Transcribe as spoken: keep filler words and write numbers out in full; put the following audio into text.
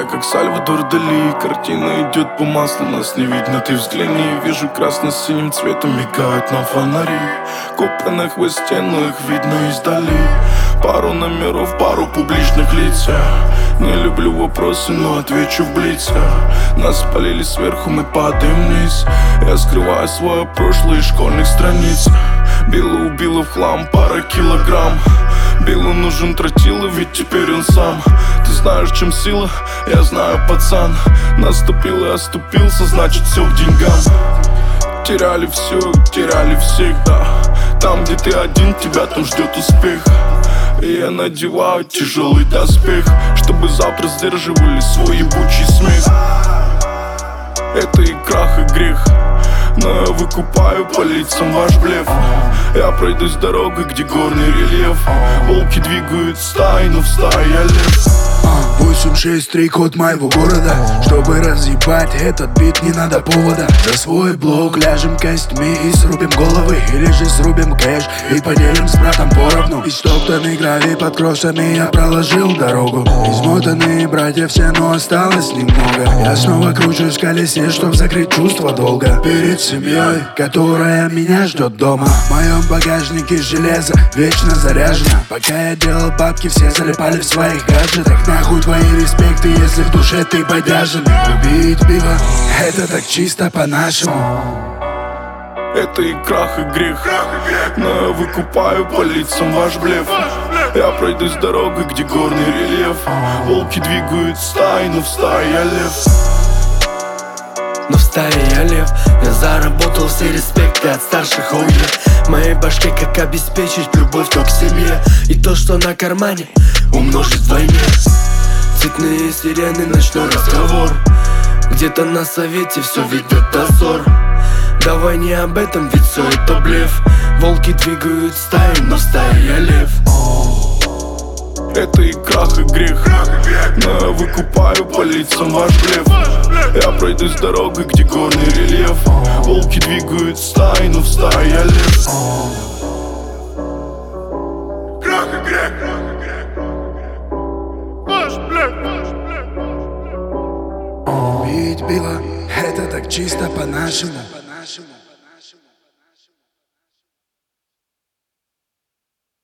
как Сальвадор Дали. Картина идет по маслу, нас не видно, ты взгляни. Вижу красно-синим цветом мигают нам фонари. Копы на хвосте, но их видно издали. Пару номеров, пару публичных лиц. Не люблю вопросы, но отвечу в блице. Нас спалили сверху, мы падаем вниз. Я скрываю свое прошлое из школьных страниц. Билла убила в хлам пара килограмм. Биллу нужен тротила, ведь теперь он сам. Ты знаешь, чем сила? Я знаю, пацан. Наступил и оступился, значит все к деньгам. Теряли все, теряли всегда. Там, где ты один, тебя там ждет успех. И я надеваю тяжелый доспех, чтобы завтра сдерживали свой ебучий смех. Это и крах, и грех, но я выкупаю по лицам ваш блеф. Я пройдусь дорогой, где горный рельеф. Волки двигают стаи, но в стае я лев. Восемь шесть три код моего города. Чтобы разъебать этот бит, не надо повода. За свой блок ляжем костьми и срубим головы. Или же срубим кэш и поделим с братом поровну. Истоптанный гравий под кроссами я проложил дорогу. Измотанные братья все, но осталось немного. Я снова кручусь в колесе, чтоб закрыть чувство долга перед семьей, которая меня ждет дома. В моем багажнике железо вечно заряжено. Пока я делал бабки, все залипали в своих гаджетах. Нахуй твои респекты, если в душе ты бодяженный. Убить пиво, это так чисто по-нашему. Это и крах, и грех, но я выкупаю по лицам ваш блеф. Я пройдусь дорогой, где горный рельеф. Волки двигают стаи, но в стае я лев. Но в стае я лев. Я заработал все респекты от старших, оу yeah. В моей башке как обеспечить любовь то к семье. И то, что на кармане, умножить вдвойне. Цветные сирены, ночной разговор. Где-то на совете все ведет дозор. Давай не об этом, ведь все это блеф. Волки двигают стаи, но в стае я лев. Это и крах, и грех, но я выкупаю по лицам ваш блеф. Я пройдусь дорогой, где горный рельеф. Волки двигают стаи, но в стае я лев. Крах и грех. Ваш блеф. Бить било, это так чисто по-нашему.